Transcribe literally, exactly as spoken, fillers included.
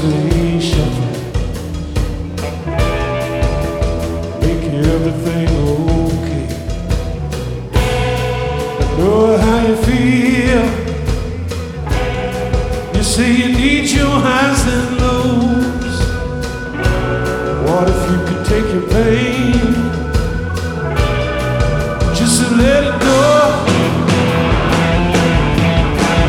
conversation, make everything okay. I know how you feel. You say you need your highs and lows. What if you could take your pain